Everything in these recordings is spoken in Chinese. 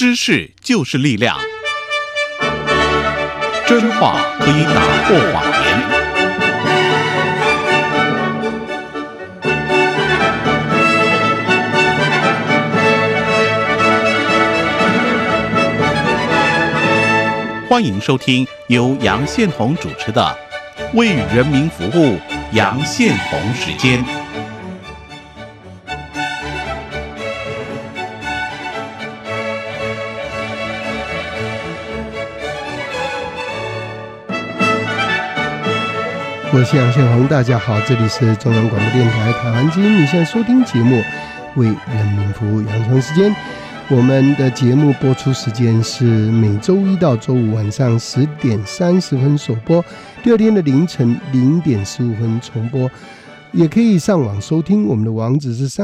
知识就是力量，真话可以打破谎言。欢迎收听由杨宪宏主持的《为人民服务》杨宪宏时间。 我是杨宪宏，大家好，这里是中央广播电台台湾之音，你现在收听节目《为人民服务》杨宪宏时间。我们的节目播出时间是每周一到周五晚上10点30分首播，第二天的凌晨0点15分重播。也可以上网收听，我们的网址是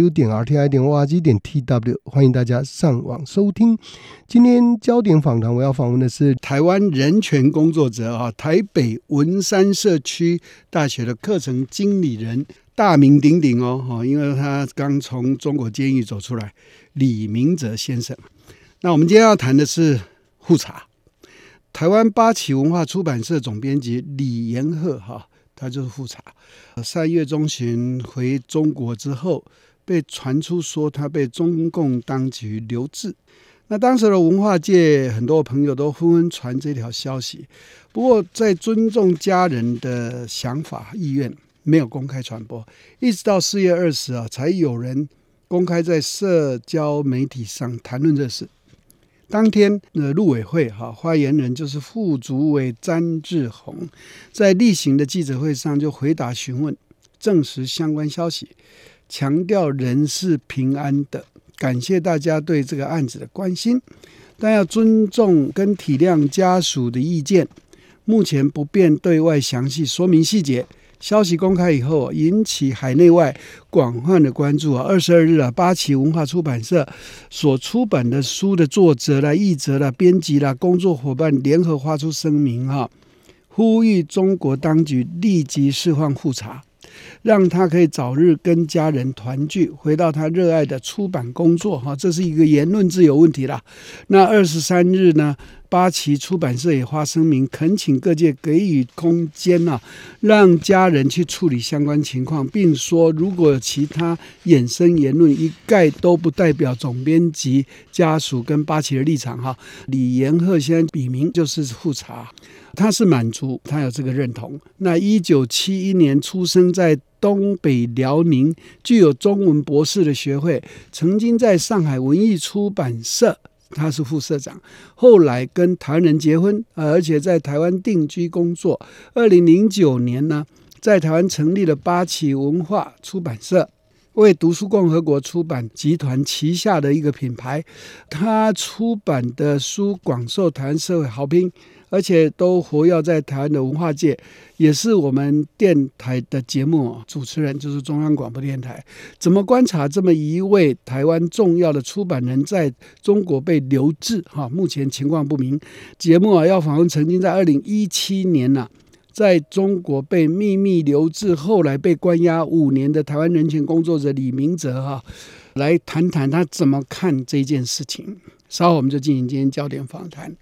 3w.rti.org.tw， 欢迎大家上网收听。今天焦点访谈我要访问的是台湾人权工作者台北文山社区大学的课程经理人，大名鼎鼎因为他刚从中国监狱走出来，李明哲先生。那我们今天要谈的是互查。台湾八旗文化出版社总编辑李延鹤他就是互查。3月中旬回中国之后，被传出说他被中共当局留置。那当时的文化界很多朋友都纷纷传这条消息，不过在尊重家人的想法意愿，没有公开传播，一直到4月20才有人公开在社交媒体上谈论这事。当天的陆委会发言人就是副主委詹志宏，在例行的记者会上就回答询问，证实相关消息，强调人是平安的，感谢大家对这个案子的关心，但要尊重跟体谅家属的意见，目前不便对外详细说明细节。消息公开以后，引起海内外广泛的关注。22日八旗文化出版社所出版的书的作者啦、译者啦、编辑啦、工作伙伴联合发出声明呼吁中国当局立即释放互查，让他可以早日跟家人团聚，回到他热爱的出版工作这是一个言论自由问题啦。那23日呢，八旗出版社也发声明，恳请各界给予空间让家人去处理相关情况，并说如果有其他衍生言论，一概都不代表总编辑家属跟八旗的立场李延鹤先生笔名就是互查，他是满族，他有这个认同。那1971年出生在东北辽宁，具有中文博士的学位，曾经在上海文艺出版社他是副社长，后来跟台湾人结婚，而且在台湾定居工作。2009年呢，在台湾成立了八旗文化出版社，为读书共和国出版集团旗下的一个品牌。他出版的书广受台湾社会好评，而且都活跃在台湾的文化界，也是我们电台的节目主持人，就是中央广播电台。怎么观察这么一位台湾重要的出版人在中国被留置目前情况不明。节目要访问曾经在2017年在中国被秘密留置，后来被关押5年的台湾人权工作者李明哲来谈谈他怎么看这件事情。稍后我们就进行今天焦点访谈。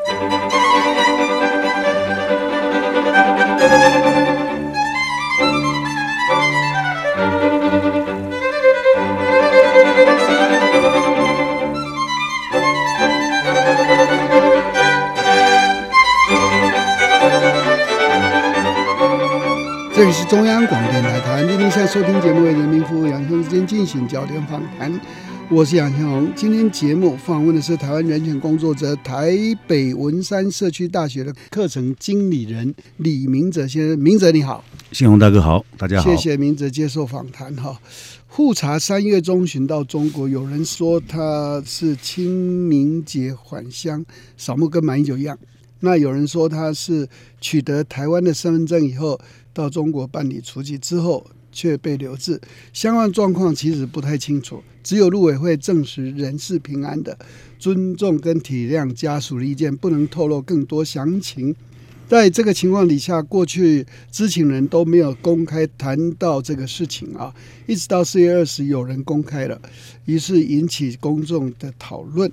这里是中央广播电台台湾之音，现在收听节目为人民服务，杨宪宏之间进行焦点访谈。我是杨宪宏。今天节目访问的是台湾人权工作者、台北文山社区大学的课程经理人李明哲先生。明哲你好。 宪宏大哥好，大家好。 谢谢明哲接受访谈互查3月中旬到中国，有人说他是清明节返乡扫墓，跟马英九一样。那有人说他是取得台湾的身份证以后到中国办理出籍之后却被留置，相关状况其实不太清楚，只有陆委会证实人是平安的，尊重跟体谅家属的意见，不能透露更多详情。在这个情况底下，过去知情人都没有公开谈到这个事情一直到4月20有人公开了，于是引起公众的讨论。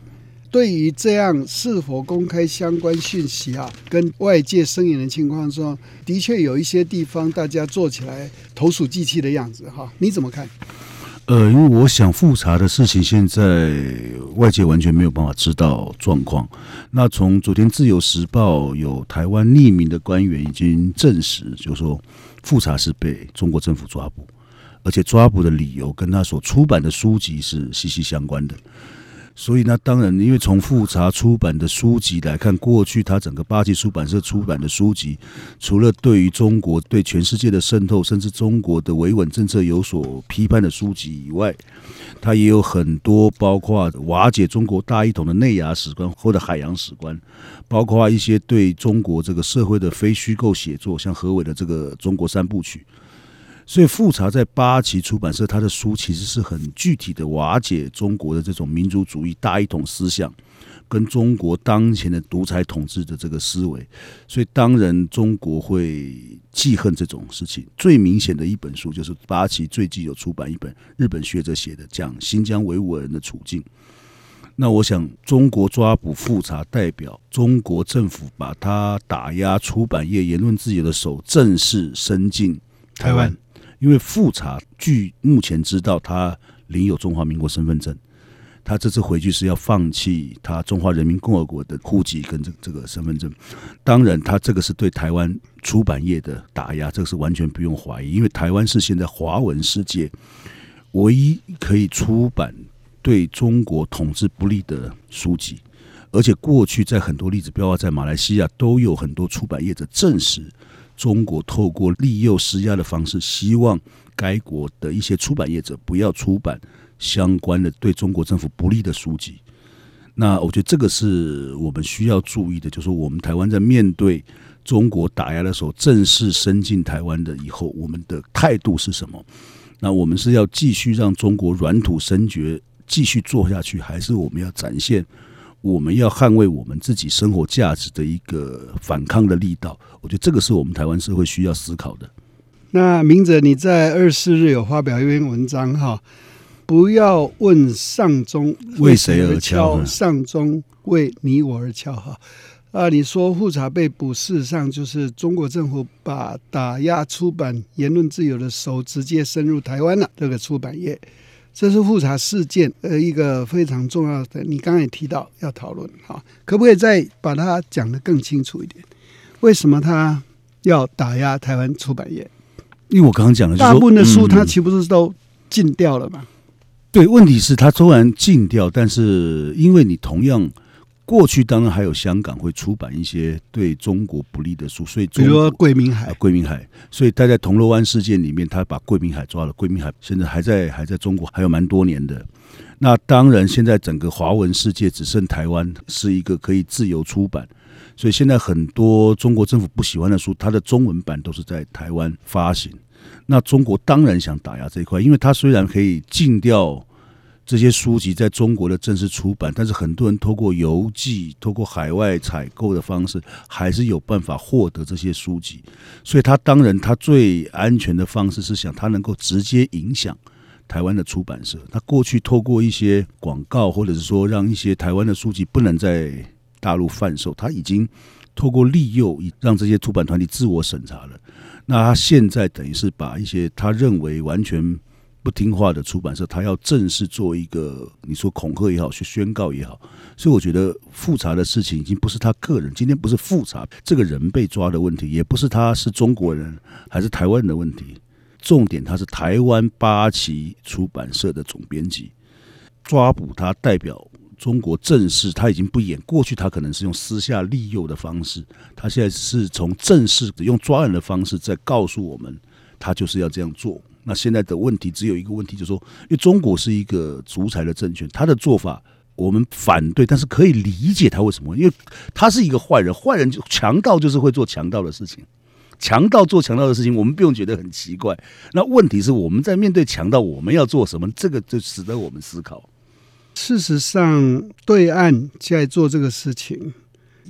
对于这样是否公开相关讯息跟外界声援的情况中，的确有一些地方大家做起来投鼠忌器的样子你怎么看？ 因为我想复查的事情，现在外界完全没有办法知道状况。那从昨天《自由时报》有台湾匿名的官员已经证实，就是说复查是被中国政府抓捕，而且抓捕的理由跟他所出版的书籍是息息相关的。所以呢，当然，因为从复查出版的书籍来看，过去他整个八旗出版社出版的书籍，除了对于中国、对全世界的渗透，甚至中国的维稳政策有所批判的书籍以外，他也有很多包括瓦解中国大一统的内亚史观或者海洋史观，包括一些对中国这个社会的非虚构写作，像何伟的这个《中国三部曲》。所以复查在八旗出版社，他的书其实是很具体的瓦解中国的这种民族主义大一统思想，跟中国当前的独裁统治的这个思维。所以当然中国会记恨这种事情。最明显的一本书就是八旗最近有出版一本日本学者写的，讲新疆维吾尔人的处境。那我想中国抓捕复查代表中国政府把他打压出版业言论自由的手正式伸进台湾。因为复查据目前知道他领有中华民国身份证，他这次回去是要放弃他中华人民共和国的户籍跟这个身份证。当然他这个是对台湾出版业的打压，这个是完全不用怀疑，因为台湾是现在华文世界唯一可以出版对中国统治不利的书籍，而且过去在很多例子，包括在马来西亚都有很多出版业者证实中国透过利诱施压的方式，希望该国的一些出版业者不要出版相关的对中国政府不利的书籍。那我觉得这个是我们需要注意的，就是说我们台湾在面对中国打压的时候，正式伸进台湾的以后，我们的态度是什么？那我们是要继续让中国软土深掘继续做下去，还是我们要展现我们要捍卫我们自己生活价值的一个反抗的力道？我觉得这个是我们台湾社会需要思考的。 那明哲你在24日有发表一篇文章不要问上中为谁而敲，上中为你我而敲你说复查被捕，事实上就是中国政府把打压出版言论自由的手直接深入台湾了，这个出版业。这是复查事件一个非常重要的，你刚才也提到要讨论可不可以再把它讲得更清楚一点？为什么他要打压台湾出版业？ 因为我刚刚讲的， 大部分的书他岂不是都禁掉了吗？ 对，问题是他虽然禁掉，但是因为你同样过去当然还有香港会出版一些对中国不利的书，所以比如说桂明海，所以他在铜锣湾事件里面，他把桂明海抓了，桂明海现在还在中国还有蛮多年的。那当然，现在整个华文世界只剩台湾是一个可以自由出版，所以现在很多中国政府不喜欢的书，它的中文版都是在台湾发行。那中国当然想打压这一块，因为它虽然可以禁掉这些书籍在中国的正式出版，但是很多人透过邮寄、透过海外采购的方式，还是有办法获得这些书籍。所以他当然他最安全的方式是想他能够直接影响台湾的出版社。他过去透过一些广告，或者是说让一些台湾的书籍不能在大陆贩售，他已经透过利诱让这些出版团体自我审查了。那他现在等于是把一些他认为完全不听话的出版社，他要正式做一个你说恐吓也好，去宣告也好。所以我觉得复查的事情已经不是他个人，今天不是复查这个人被抓的问题，也不是他是中国人还是台湾人的问题，重点他是台湾八旗出版社的总编辑，抓捕他代表中国正式，他已经不演，过去他可能是用私下利诱的方式，他现在是从正式用抓人的方式在告诉我们他就是要这样做。那现在的问题只有一个问题，就是说因为中国是一个独裁的政权，他的做法我们反对，但是可以理解他为什么，因为他是一个坏人，坏人强盗就是会做强盗的事情，强盗做强盗的事情我们不用觉得很奇怪。那问题是我们在面对强盗我们要做什么，这个就使得我们思考。 事实上对岸现在做这个事情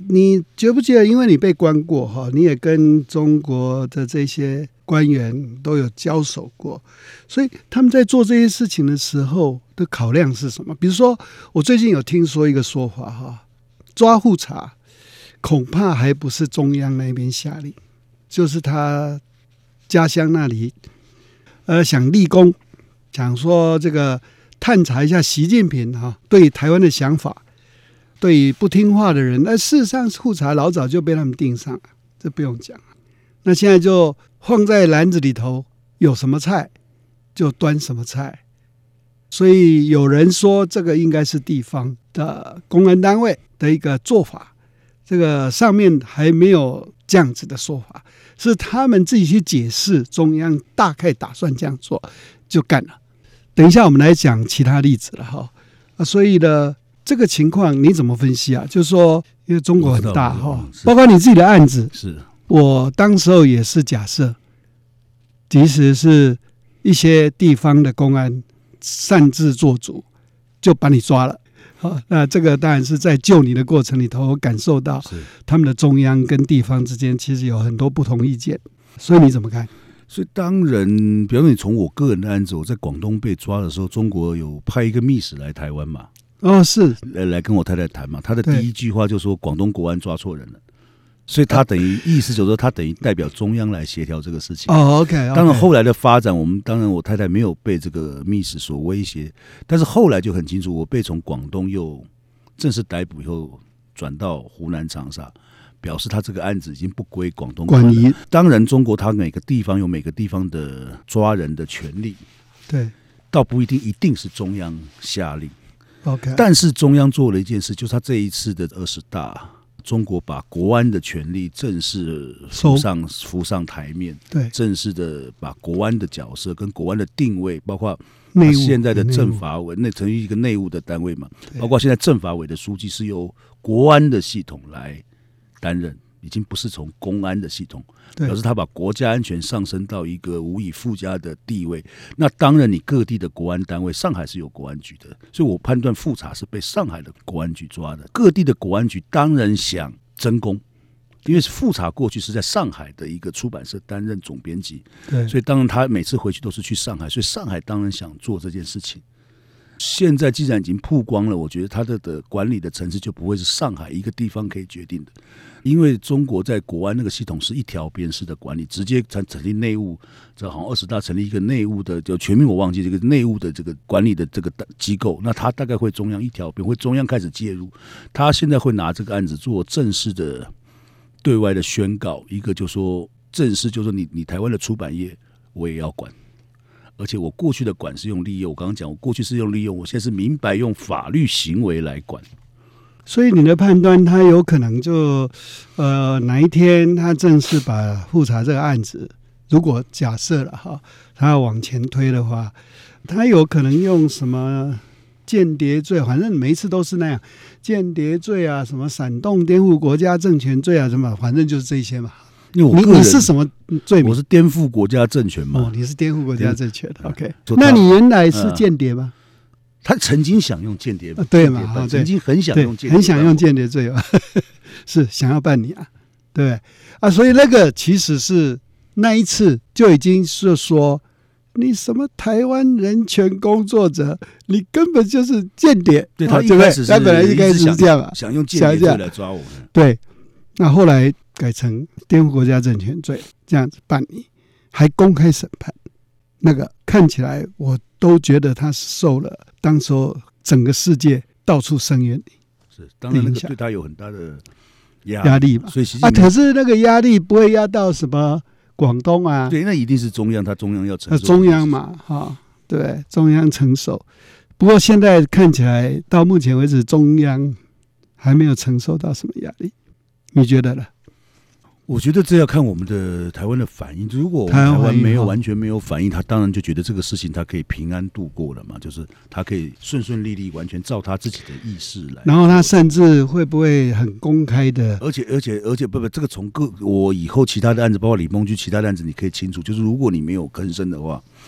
你觉不觉得，因为你被关过哈，你也跟中国的这些官员都有交手过，所以他们在做这些事情的时候的考量是什么？比如说，我最近有听说一个说法哈，抓户查恐怕还不是中央那边下令，就是他家乡那里，想立功，想说这个探查一下习近平对台湾的想法。对不听话的人，那事实上户查老早就被他们盯上了，这不用讲。那现在就放在篮子里头，有什么菜就端什么菜。所以有人说这个应该是地方的公安单位的一个做法，这个上面还没有这样子的说法，是他们自己去解释，中央大概打算这样做就干了。等一下我们来讲其他例子了哈。所以呢，这个情况你怎么分析啊？就是说，因为中国很大哈，包括你自己的案子， 是我当时候也是假设，即使是一些地方的公安擅自做主，就把你抓了。那这个当然是在救你的过程里头，我感受到他们的中央跟地方之间其实有很多不同意见，所以你怎么看？ 所以当然，比方说你从我个人的案子，我在广东被抓的时候，中国有派一个密使来台湾嘛？ 是来跟我太太谈嘛，他的第一句话就说广东国安抓错人了，所以他等于意思就是说他等于代表中央来协调这个事情。 OK。 当然后来的发展，我太太没有被这个密使所威胁，但是后来就很清楚，我被从广东又正式逮捕以后转到湖南长沙，表示他这个案子已经不归广东管了。当然，中国他每个地方有每个地方的抓人的权利， 对， 倒不一定是中央下令。 Okay. 但是中央做了一件事，就是他这一次的20大，中国把国安的权力正式浮上台面，对，正式的把国安的角色跟国安的定位，包括现在的政法委，那成立一个内务的单位嘛，包括现在政法委的书记是由国安的系统来担任，已经不是从公安的系统，表示他把国家安全上升到一个无以复加的地位。那当然，你各地的国安单位，上海是有国安局的，所以我判断复查是被上海的国安局抓的。各地的国安局当然想争功，因为复查过去是在上海的一个出版社担任总编辑，对，所以当然他每次回去都是去上海，所以上海当然想做这件事情。现在既然已经曝光了，我觉得它的管理的层次就不会是上海一个地方可以决定的，因为中国在国安那个系统是一条边式的管理，直接成立内务，这好像20大成立一个内务的，就全名我忘记这个内务的这个管理的这个机构，那他大概会中央一条边，会中央开始介入，他现在会拿这个案子做正式的对外的宣告，一个就说正式就说你台湾的出版业我也要管。而且我过去的管是用利用，我刚刚讲我过去是用利用，我现在是明白用法律行为来管。 所以你的判断，他有可能就哪一天他正式把复查这个案子，如果假设了哈，他要往前推的话，他有可能用什么间谍罪，反正每一次都是那样，间谍罪啊，什么煽动颠覆国家政权罪啊，什么，反正就是这些嘛。 因为你是什么罪名？ 我是颠覆国家政权嘛。 你是颠覆国家政权的。OK， 那你原来是间谍吗？ 他曾经想用间谍， 对嘛？ 曾经很想用间谍， 很想用间谍罪吧？是想要办你啊，对啊，所以那个其实是那一次就已经是说，你什么台湾人权工作者，你根本就是间谍。 对，他一开始他本来一开始是这样啊， 想用间谍罪来抓我们。 对，那后来改成颠覆国家政权罪，这样子办理，还公开审判，那个看起来我都觉得他受了当时候整个世界到处声援你， 是当然那个对他有很大的压力嘛。 所以可是那个压力不会压到什么广东啊？ 对，那一定是中央，他中央要承受。 中央嘛，对，中央承受。不过现在看起来，到目前为止，中央还没有承受到什么压力，你觉得呢？ 我觉得这要看我们的台湾的反应。如果我们台湾没有完全没有反应，他当然就觉得这个事情他可以平安度过了嘛，就是他可以顺顺利利，完全照他自己的意识来。 然后他甚至会不会很公开的？ 而且不，这个从我以后其他的案子，包括李梦居其他的案子，你可以清楚，就是如果你没有吭声的话，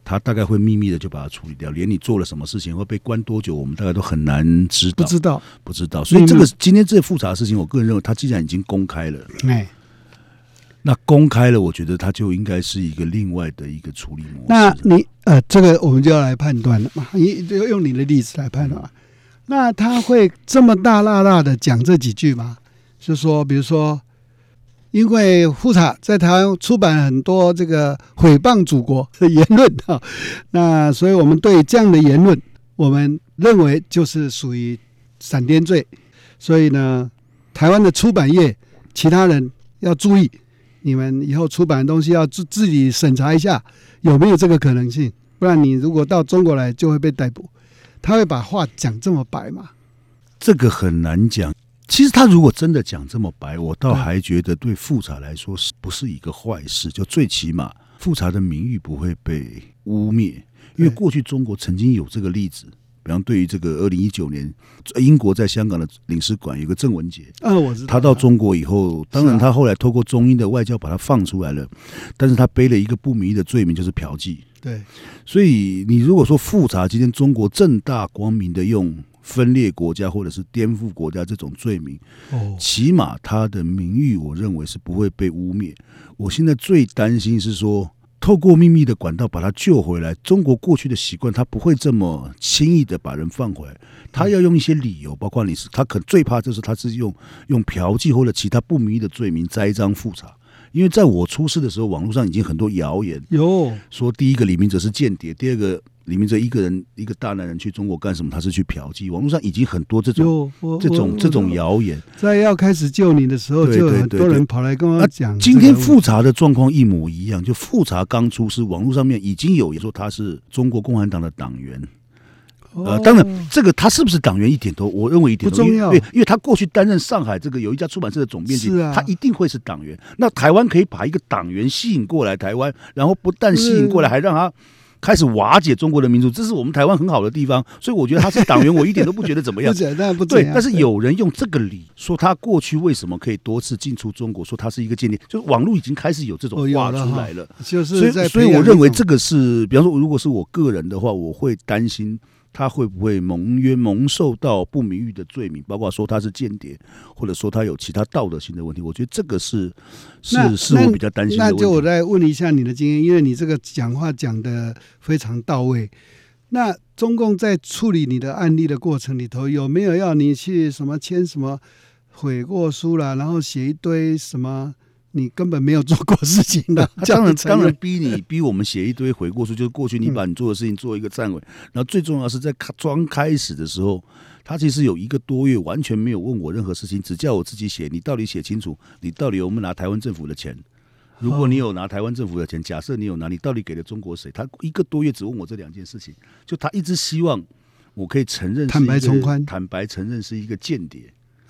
他大概会秘密的就把它处理掉，连你做了什么事情会被关多久，我们大概都很难知道，不知道。所以这个今天这复杂的事情，我个人认为，他既然已经公开了，那公开了，我觉得它就应该是一个另外的一个处理模式。 那你这个我们就要来判断了嘛，用你的例子来判断嘛。那他会这么大辣辣的讲这几句吗？就说，比如说，因为复查在台湾出版很多这个毁谤祖国的言论啊，那所以我们对这样的言论，我们认为就是属于闪电罪。所以呢，台湾的出版业，其他人要注意。你们以后出版的东西要自己审查一下有没有这个可能性，不然你如果到中国来就会被逮捕。他会把话讲这么白吗？ 这个很难讲。其实他如果真的讲这么白，我倒还觉得对复查来说不是一个坏事，就最起码复查的名誉不会被污蔑，因为过去中国曾经有这个例子。比方对于这个2019年英国在香港的领事馆有个郑文杰， 我知道， 他到中国以后，当然他后来透过中英的外交把他放出来了，但是他背了一个不名誉的罪名，就是嫖妓。 对， 所以你如果说复查今天中国正大光明的用分裂国家或者是颠覆国家这种罪名，起码他的名誉我认为是不会被污蔑。我现在最担心是说，透过秘密的管道把他救回来，中国过去的习惯，他不会这么轻易的把人放回来，他要用一些理由，包括他可最怕就是他是用嫖妓或者其他不名誉的罪名栽赃复查。因为在我出事的时候，网络上已经很多谣言，说第一个李明哲是间谍，第二个李明哲一个大男人去中国干什么？他是去嫖妓。网络上已经很多这种谣言。 在要开始救你的时候，就有很多人跑来跟我讲。 今天复查的状况一模一样，就复查刚出是网络上面已经有说他是中国共产党的党员。当然，这个他是不是党员我认为一点都不重要， 因为他过去担任上海这个有一家出版社的总编辑，他一定会是党员。那台湾可以把一个党员吸引过来台湾，然后不但吸引过来，还让他开始瓦解中国的民主，这是我们台湾很好的地方。所以我觉得他是党员，我一点都不觉得怎么样。对，但是有人用这个理说他过去为什么可以多次进出中国，说他是一个间谍，就是网络已经开始有这种话出来了。所以我认为这个是，比方说，如果是我个人的话，我会担心他会不会蒙受到不名誉的罪名，包括说他是间谍，或者说他有其他道德性的问题。我觉得这个是我比较担心的问题。 那就我再问一下你的经验，因为你这个讲话讲得非常到位。那中共在处理你的案例的过程里头，有没有要你去什么签什么悔过书啦，然后写一堆什么你根本没有做过事情的？ 当然逼我们写一堆悔过书，就是过去你把你做的事情做一个忏悔。然后最重要是在刚开始的时候，他其实有1个多月完全没有问我任何事情，只叫我自己写。你到底写清楚，你到底有没有拿台湾政府的钱？如果你有拿台湾政府的钱，假设你有拿，你到底给了中国谁？他1个多月只问我这2件事情，就他一直希望我可以承认坦白从宽， 坦白承认是一个间谍。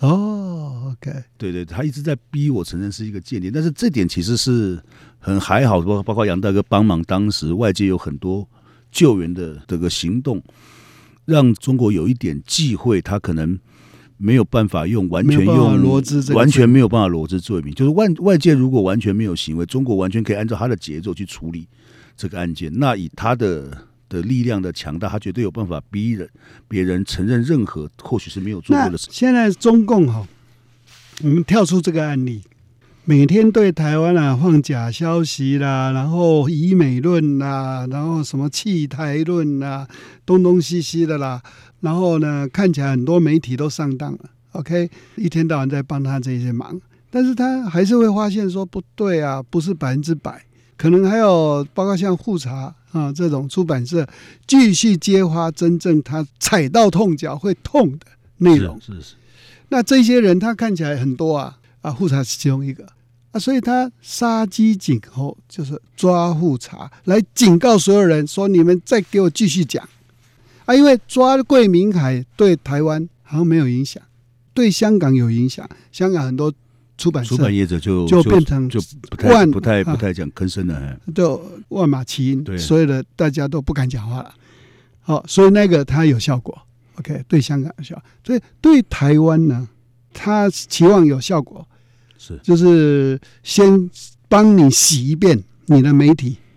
OK， 对，他一直在逼我承认是一个间谍，但是这点其实是很还好的，包括杨大哥帮忙，当时外界有很多救援的这个行动，让中国有一点忌讳，他可能没有办法完全没有办法罗织罪名，就是外界如果完全没有行为，中国完全可以按照他的节奏去处理这个案件，那以他的力量的强大，他绝对有办法逼别人承认任何或许是没有做过的事。 现在中共我们跳出这个案例，每天对台湾放假消息啦，然后以美论啦，然后什么弃台论啦，东西西的啦，然后呢，看起来很多媒体都上当了。OK， 一天到晚在帮他这些忙，但是他还是会发现说不对啊，不是100%，可能还有包括像复查这种出版社继续揭发真正他踩到痛脚会痛的内容。 是。 那这些人他看起来很多复查是其中一个所以他杀鸡儆猴，就是抓复查来警告所有人说你们再给我继续讲因为抓桂明海对台湾好像没有影响，对香港有影响，香港很多出版业者就变成不太讲吭声了， 就万马齐喑，所以的大家都不敢讲话了。所以那个它有效果 ，OK， 对香港有效果，所以对台湾呢，它期望有效果，就是先帮你洗一遍你的媒体，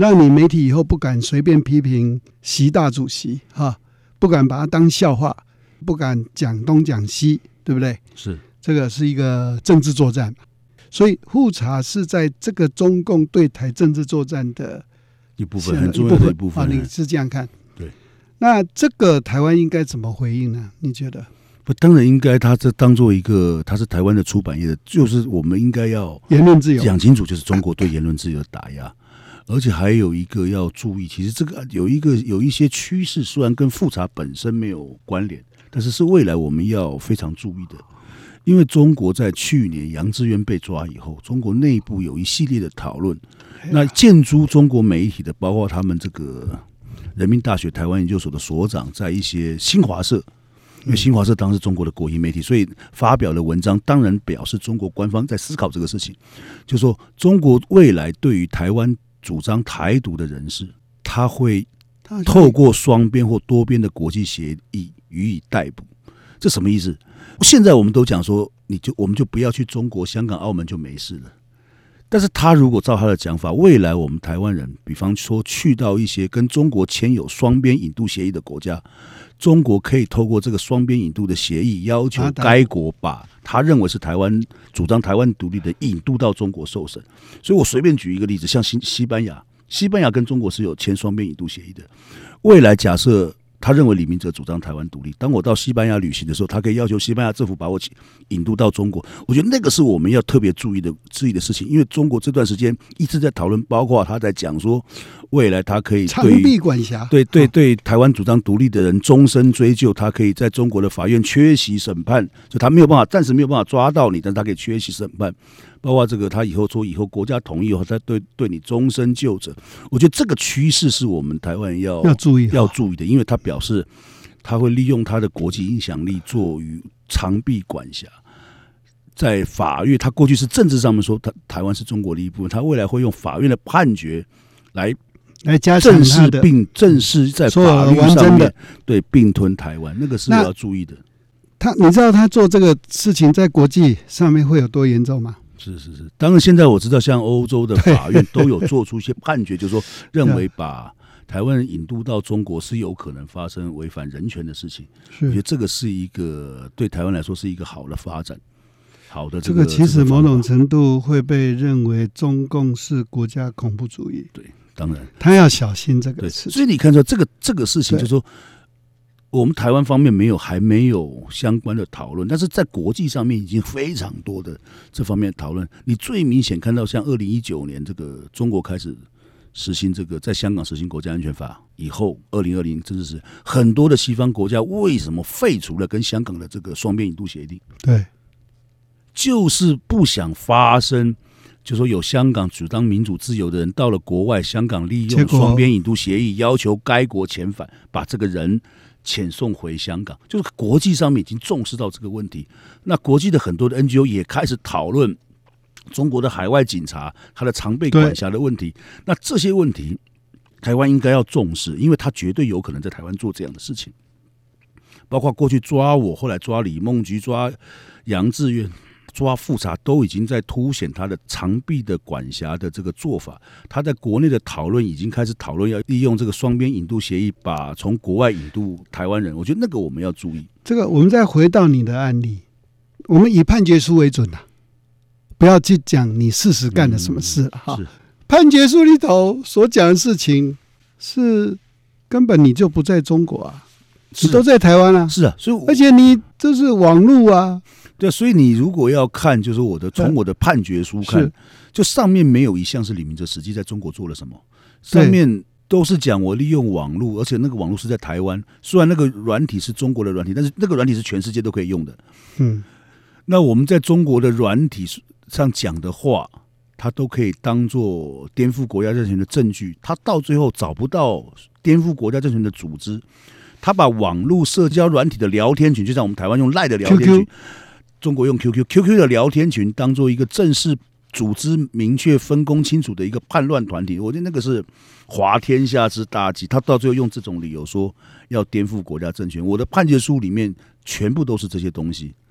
让你媒体以后不敢随便批评习大主席哈，不敢把他当笑话，不敢讲东讲西，对不对？ 是， 这个是一个政治作战，所以复查是在这个中共对台政治作战的一部分，很重要的一部分。 你是这样看？ 对。 那这个台湾应该怎么回应呢？你觉得？ 不，当然应该，他这当做一个，他是台湾的出版业的，就是我们应该要言论自由讲清楚，就是中国对言论自由的打压。而且还有一个要注意，其实这个有一些趋势，虽然跟复查本身没有关联，但是未来我们要非常注意的。因为中国在去年杨致远被抓以后，中国内部有一系列的讨论，那建诸中国媒体的，包括他们这个人民大学台湾研究所的所长，在一些新华社，因为新华社当时是中国的国营媒体，所以发表的文章当然表示中国官方在思考这个事情，就说中国未来对于台湾主张台独的人士，他会透过双边或多边的国际协议予以逮捕。这什么意思？现在我们都讲说，我们就不要去中国、香港、澳门就没事了。但是他如果照他的讲法，未来我们台湾人，比方说去到一些跟中国签有双边引渡协议的国家，中国可以透过这个双边引渡的协议，要求该国把他认为是台湾主张台湾独立的引渡到中国受审。所以我随便举一个例子，像西班牙跟中国是有签双边引渡协议的。未来假设他认为李明哲主张台湾独立，当我到西班牙旅行的时候，他可以要求西班牙政府把我引渡到中国。我觉得那个是我们要特别注意的事情，因为中国这段时间一直在讨论，包括他在讲说，未来他可以长臂管辖， 对台湾主张独立的人终身追究，他可以在中国的法院缺席审判，就他没有办法，暂时没有办法抓到你，但是他可以缺席审判。包括这个，他以后国家统一以后，他对你终身就责。我觉得这个趋势是我们台湾要注意的，因为他表示他会利用他的国际影响力做于长臂管辖。在法院，他过去是政治上面说台湾是中国的一部分，他未来会用法院的判决来正式在法律上面对并吞台湾，那个是我要注意的。 你知道他做这个事情在国际上面会有多严重吗？ 是，当然现在我知道，像欧洲的法院都有做出一些判决，就是说认为把台湾人引渡到中国是有可能发生违反人权的事情。我觉得这个是一个对台湾来说是一个好的发展。好的， 这个其实某种程度会被认为中共是国家恐怖主义。 对，当然他要小心这个事情。 所以你看说这个事情，就是说我们台湾方面还没有相关的讨论，但是在国际上面已经非常多的这方面的讨论。你最明显看到，像2019年这个中国开始实行这个在香港实行国家安全法以后，2020正式是很多的西方国家为什么废除了跟香港的这个双边引渡协定？ 对， 就是不想发生，就说有香港主张民主自由的人到了国外，香港利用双边引渡协议要求该国遣返，把这个人遣送回香港，就是国际上面已经重视到这个问题。那国际的很多的 NGO 也开始讨论中国的海外警察他的常被管辖的问题。那这些问题台湾应该要重视，因为他绝对有可能在台湾做这样的事情，包括过去抓我，后来抓李孟居，抓杨致远，抓复查，都已经在凸显他的长臂的管辖的这个做法。他在国内的讨论已经开始讨论要利用这个双边引渡协议，把从国外引渡台湾人。我觉得那个我们要注意。 这个我们再回到你的案例，我们以判决书为准啊，不要去讲你事实干了什么事哈。判决书里头所讲的事情是根本你就不在中国啊，你都在台湾啊。 是啊，所以而且你这是网路啊。 对，所以你如果要看，就是从我的判决书看，就上面没有一项是李明哲实际在中国做了什么，上面都是讲我利用网络，而且那个网络是在台湾，虽然那个软体是中国的软体，但是那个软体是全世界都可以用的。那我们在中国的软体上讲的话，它都可以当作颠覆国家政权的证据，它到最后找不到颠覆国家政权的组织，他把网络社交软体的聊天群，就像我们台湾用 LINE 的聊天群，中国用 QQ 的聊天群当做一个正式组织明确分工清楚的一个叛乱团体，我觉得那个是滑天下之大稽。他到最后用这种理由说要颠覆国家政权，我的判决书里面全部都是这些东西。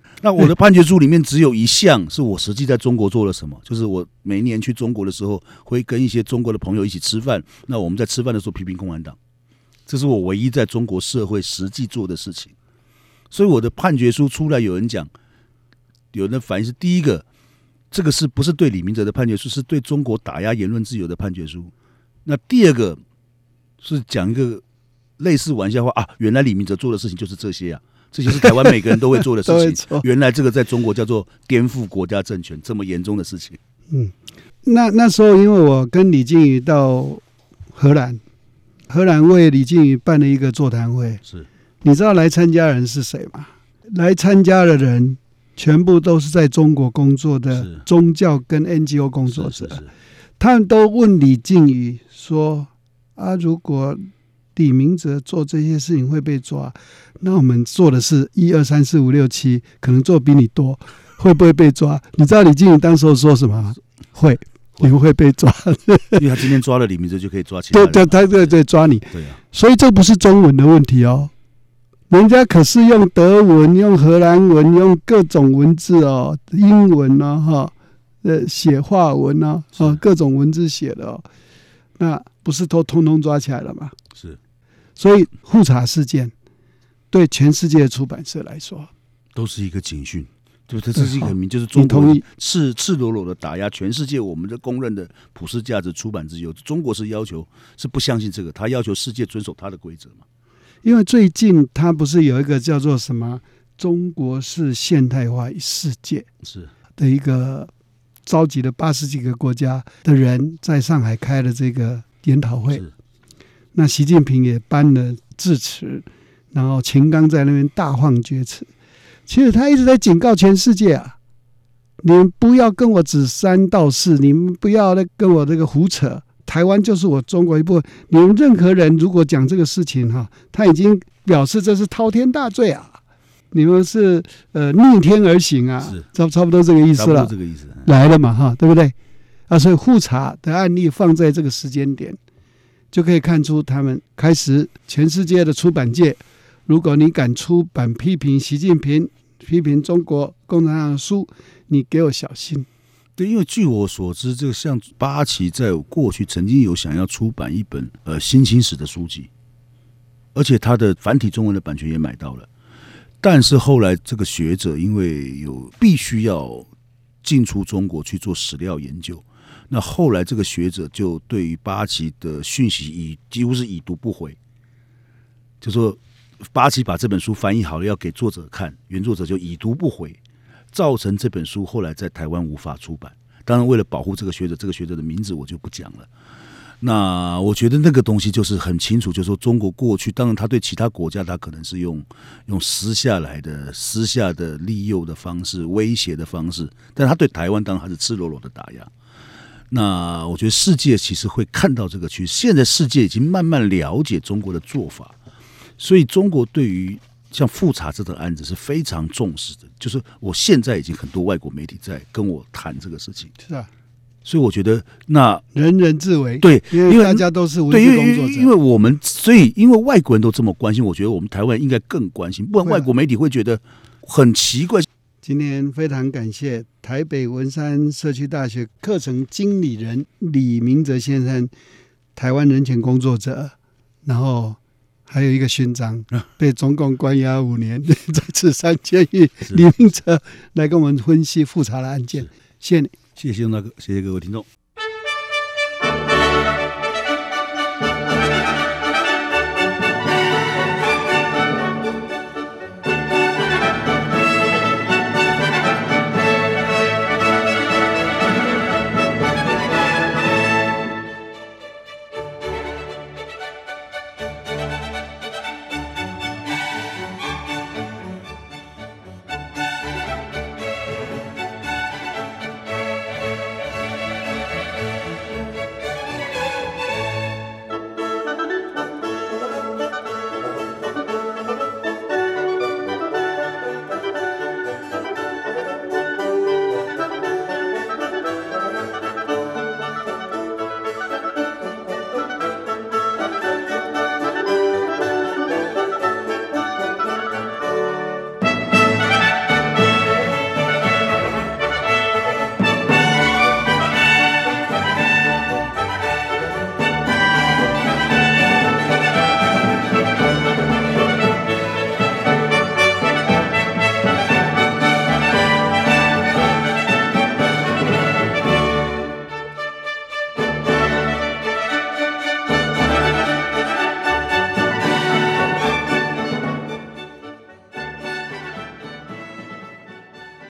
那我的判决书里面只有一项是我实际在中国做了什么，就是我每一年去中国的时候，会跟一些中国的朋友一起吃饭。那我们在吃饭的时候批评共产党，这是我唯一在中国社会实际做的事情。所以我的判决书出来，有人讲，有人的反应是：第一个，这个是不是对李明哲的判决书，是对中国打压言论自由的判决书？那第二个是讲一个类似玩笑话啊，原来李明哲做的事情就是这些啊。这就是台湾每个人都会做的事情。原来这个在中国叫做颠覆国家政权，这么严重的事情。 那时候因为我跟李靖宇到荷兰为李靖宇办了一个座谈会。 是， 你知道来参加人是谁吗？来参加的人全部都是在中国工作的宗教跟 NGO 工作者。他们都问李靖宇说：啊，如果李明哲做这些事情会被抓，那我们做的是1、2、3、4、5、6、7，可能做比你多，会不会被抓？你知道李靖宇当时说什么吗？会，你们会被抓， 因为他今天抓了李明哲就可以抓其他人。 对，抓你。 对啊， 所以这不是中文的问题哦，人家可是用德文、用荷兰文、用各种文字哦，英文啊，写法文啊，各种文字写的哦，那不是都通通抓起来了吗？ 是。 所以互查事件对全世界的出版社来说都是一个警讯，对不对？这是一个名，就是中国赤裸裸的打压全世界我们的公认的普世价值出版自由。中国是要求是不相信这个，他要求世界遵守他的规则嘛。 因为最近他不是有一个叫做什么中国式现代化与世界是的一个召集了80几个国家的人在上海开了这个研讨会。那习近平也颁了致辞，然后秦刚在那边大放厥词。其实他一直在警告全世界啊，你们不要跟我指三道四，你们不要跟我这个胡扯，台湾就是我中国一部分。你们任何人如果讲这个事情哈，他已经表示这是滔天大罪啊，你们是逆天而行啊，差不多这个意思了， 这个意思来了嘛哈，对不对啊？所以互查的案例放在这个时间点，就可以看出他们开始全世界的出版界，如果你敢出版批评习近平、批评中国共产党的书，你给我小心。 对，因为据我所知，这个像八旗在过去曾经有想要出版一本新清史的书籍，而且他的繁体中文的版权也买到了，但是后来这个学者因为有必须要进出中国去做史料研究，那后来这个学者就对于八旗的讯息几乎是已读不回，就说八旗把这本书翻译好了要给作者看，原作者就已读不回，造成这本书后来在台湾无法出版。当然为了保护这个学者的名字我就不讲了。那我觉得那个东西就是很清楚，就是说中国过去当然他对其他国家他可能是用私下的利诱的方式、威胁的方式，但他对台湾当然他是赤裸裸的打压。那我觉得世界其实会看到这个趋势，现在世界已经慢慢了解中国的做法，所以中国对于像复查这个案子是非常重视的。就是我现在已经很多外国媒体在跟我谈这个事情， 是啊。 所以我觉得那人人自危， 对， 因为大家都是文字工作者， 因为外国人都这么关心，我觉得我们台湾应该更关心，不然外国媒体会觉得很奇怪。 今天非常感谢台北文山社区大学课程经理人李明哲先生，台湾人权工作者，然后还有一个勋章，被中共关押5年，在赤山监狱。李明哲来跟我们分析复查的案件，谢谢你。 谢谢大哥，谢谢各位听众。